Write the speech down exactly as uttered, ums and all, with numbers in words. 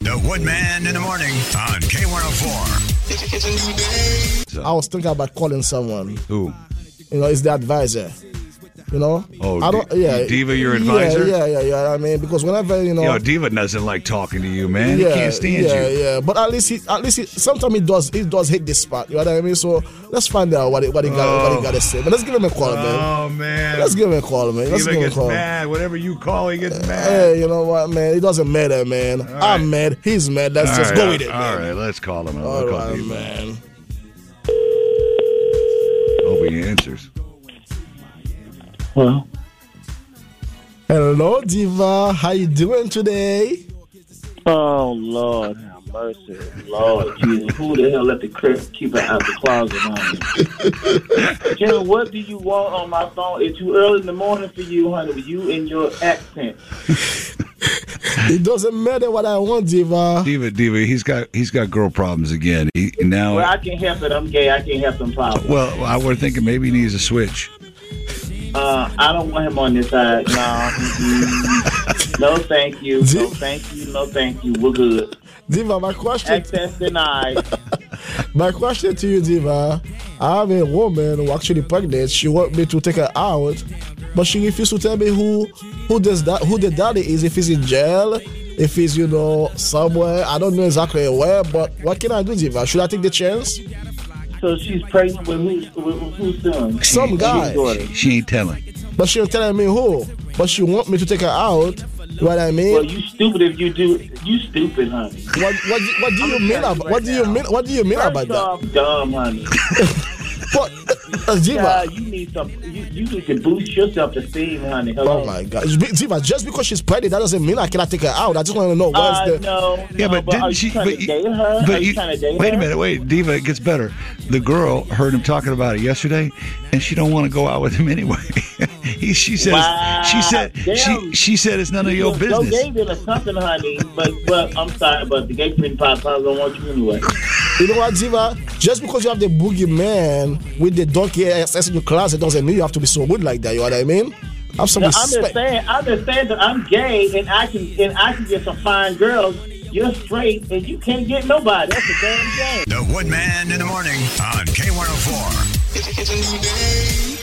The Woodman in the morning on K one oh four. It's, it's a new day. I was thinking about calling someone. Who? You know, it's the advisor. You know? Oh, I don't, yeah. Diva, your advisor? Yeah, yeah, yeah, yeah. I mean, because whenever, you know. Yo, Diva doesn't like talking to you, man. Yeah, he can't stand yeah, you. Yeah, But at least he, at least he, sometimes he does, he does hit this spot. You know what I mean? So let's find out what he, what he got, Oh. what he got to say. But let's give him a call, man. Oh, man. Let's give him a call, man. Let's Diva give him a gets call. mad. Whatever you call, he gets mad. Hey, you know what, man? It doesn't matter, man. right. I'm mad. He's mad. Let's All just right, go all- with it, All man. right, let's call him. All We'll call right, Diva. man. Hope he answers. Well, Hello, Diva. How you doing today? oh, Lord, have mercy. Lord Jesus, who the hell let the crib keep it out the closet on me? Jim, what do you want on my phone? It's too early in the morning for you, honey, with you and your accent. It doesn't matter what I want, Diva. Diva, Diva, he's got he's got girl problems again. He now. Well, I can't help it. I'm gay. I can't help them problems. Well, I was thinking maybe he needs a switch. Uh, I don't want him on this side. No, mm-mm. No, thank you. No, thank you. No, thank you. We're good. Diva, my question. Access denied. My question to you, Diva. I have a woman who actually pregnant. She want me to take her out, but she refused to tell me who who does that who the daddy is. If he's in jail, if he's you know somewhere. I don't know exactly where. But what can I do, Diva? Should I take the chance? So she's pregnant with who's, with who's son? Some guy. She ain't telling. But she ain't telling me who. But she want me to take her out. You know what I mean? Well, you stupid if you do. You stupid, honey. What what what do you I'm mean telling about you what do right you now. mean what do you mean about First that? off, dumb, honey. But uh, Diva. God, you need some. You, you need to boost your self-esteem, honey. Hello. Oh my God, Diva! Just because she's pregnant, that doesn't mean I cannot take her out. I just want to know where's Uh, the. no, Yeah, no, but but didn't are you she? trying But to date her? but are you, you- trying to date wait her? a minute, wait, Diva, it gets better. The girl heard him talking about it yesterday, and she don't want to go out with him anyway. he, she said, Wow, she said, damn. she she said it's none of your Go business. gay then or something, honey. But but I'm sorry, but the gay community probably don't want you anyway. You know what, Diva? Just because you have the boogeyman with the donkey ass in your closet doesn't mean you have to be so good like that. You know what I mean? Have some No, I'm just respect. saying. I'm just saying that I'm gay and I can and I can get some fine girls. You're straight and you can't get nobody. That's a damn shame. The Woodman in the morning on K one oh four. It's, it's a new day.